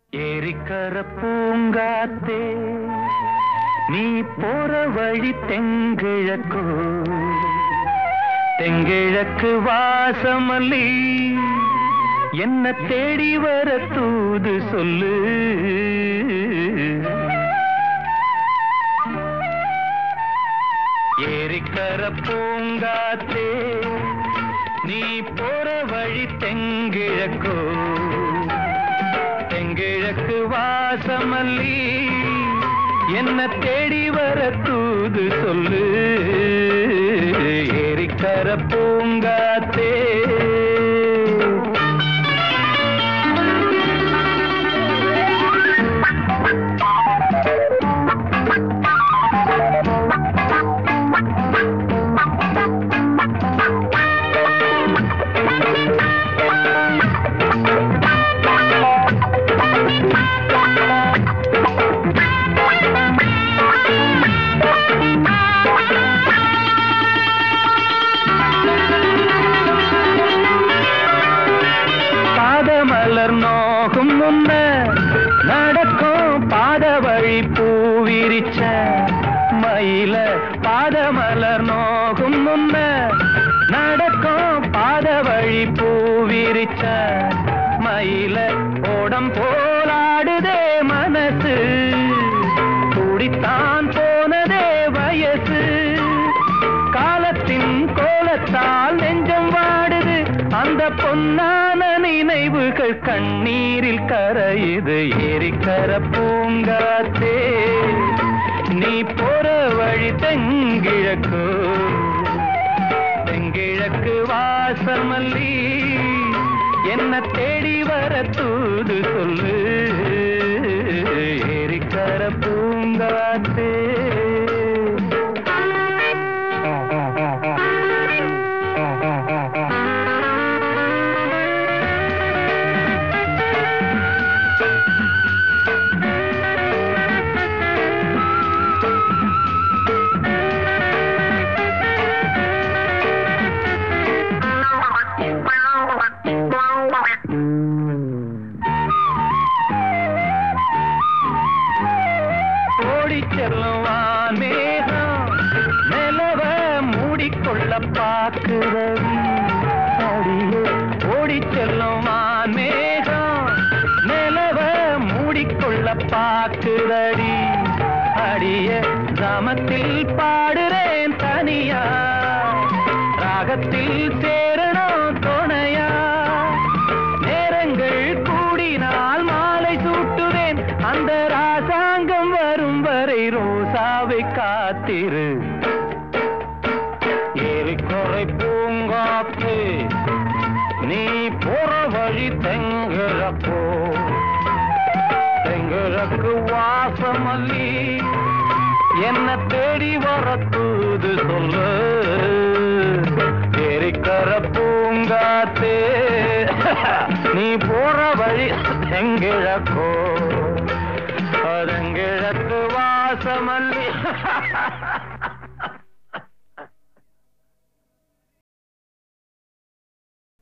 ஏரிக்கர பூங்காத்தே நீ போற வழி தெங்கிழக்கோ, தெங்கிழக்கு வாசமல்லி என்ன தேடி வர தூது சொல்லு. ஏரிக்கர பூங்காத்தே நீ போற வழி தெங்கிழக்கோ, தெங்கிழக்கு வாசமல்லி என்ன தேடி வர தூது சொல்லு. ஏரிக்கர பூங்காத்தே மலர் நோகும் முன்ன நடக்கும் பாத வழி பூவிரிச்ச மயில, பாத மலர் நோகும் முன்ன நடக்கும் பாத வழி பூவிரிச்ச மயில, ஓடம் போலாடுதே மனசு, துடித்தான் போனதே வயசு, காலத்தின் கோலத்தால் நெஞ்சம் வாடுது, அந்த பொன்னான நினைவுகள் கண்ணீரில் கரையுது. ஏரிக்கர பூங்காத்தே நீ போற வழி தெங்கிழக்கு, தெங்கிழக்கு வாசமல்லி என்ன தேடி வர தூது சொல்லு. ஏரிக்கர பூங்காத்தே ஓடி செல்லுவான் மேகம் நிலவ மூடிக்கொள்ள பார்க்கிறவி அடியே, ஓடி செல்லுவான் மேகம் நிலவ மூடிக்கொள்ள பார்க்கிறடி அடிய, கிராமத்தில் பாடுறேன் தனியா, ராகத்தில் சேரணும் துணையா, நேரங்கள் கூடினால் மாலை சூட்டுவேன், அந்த ராசாங்கம் வரும் வரை ரோசாவை காத்திரு. ஏரிக்கரை பூங்காத்து நீ போற வழி தெங்கிழக்கோ, தெங்கிழக்கு வாசமல்லி என்ன தேடி வர தூது சொல்லு. ஏரிக்கர பூங்காத்தே நீ போற வழி தெங்கிழக்கோ, தெங்கிழக்கு வாசமல்லி